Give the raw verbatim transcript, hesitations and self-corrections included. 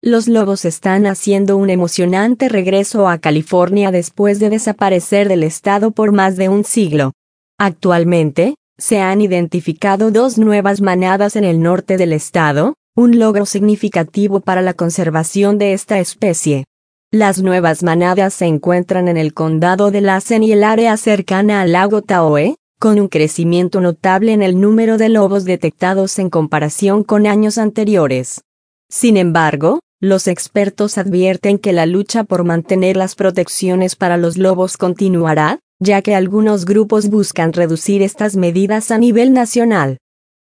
Los lobos están haciendo un emocionante regreso a California después de desaparecer del estado por más de un siglo. Actualmente, se han identificado dos nuevas manadas en el norte del estado, un logro significativo para la conservación de esta especie. Las nuevas manadas se encuentran en el condado de Lassen y el área cercana al lago Tahoe, con un crecimiento notable en el número de lobos detectados en comparación con años anteriores. Sin embargo, los expertos advierten que la lucha por mantener las protecciones para los lobos continuará, ya que algunos grupos buscan reducir estas medidas a nivel nacional.